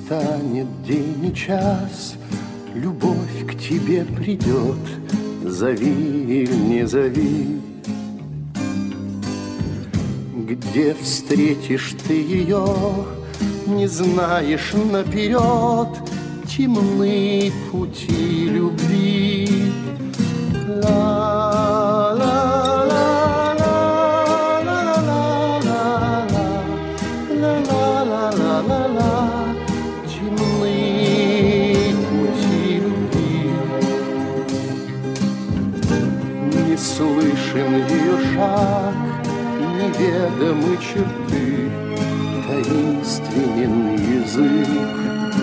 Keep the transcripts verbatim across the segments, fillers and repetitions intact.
настанет день и час, любовь к тебе придет, зови или не зови. Где встретишь ты ее, не знаешь наперед, темны пути любви. Ла-ла-ла-ла-ла-ла-ла-ла-ла-ла-ла-ла, темны пути любви. Не слышен ее шаг, неведомы черты, таинственен язык.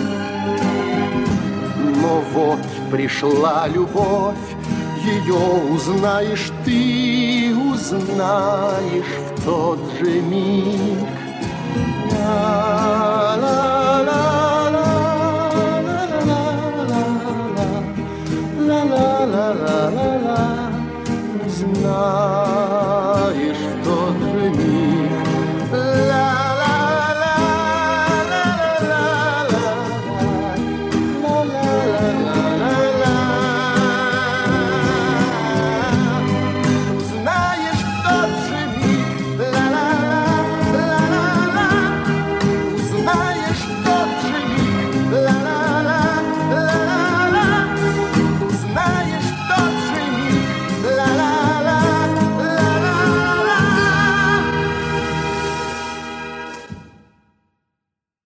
Но вот пришла любовь, ее узнаешь ты, узнаешь в тот же миг. Ла-ла-ла-ла-ла-ла-ла-ла-ла-ла-ла, узнаешь.